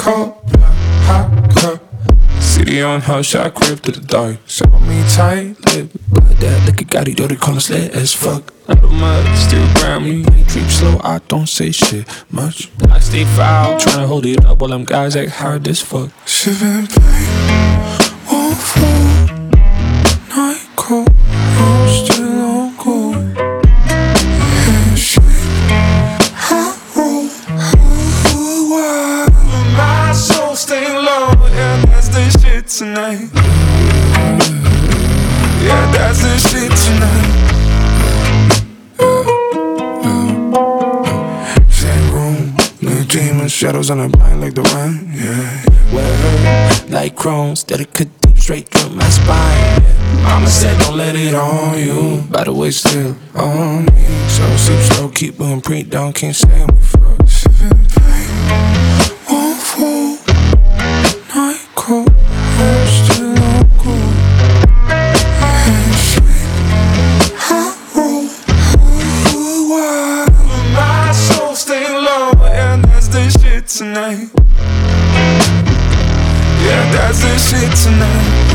cold, hot cup. City on hush, I crib to the dark. Set on me tight, lip. But that liquor got it, yo, they call us lit as fuck. I do much, still grab me. Creep slow, I don't say shit much. I stay foul, tryna hold it up while them guys act hard as fuck. Sippin' pain, won't fall. Night cold, I'm still on cold. Handshake, hot roll, wild. My soul stay low, yeah, that's the shit tonight. Yeah, that's the shit tonight. Same room, no demons, shadows on the blind like the wine. Yeah, well, like chrome, steady cut deep straight through my spine. Mama said don't let it on you. By the way, still on me. So sleep slow, keep moving, pre down, can't say we fuck. Sippin' pain, won't fall. Night cold, I'm still on cold. Handshake, hot roll, wild. My soul stay low, and that's the shit tonight. Yeah, that's the shit tonight.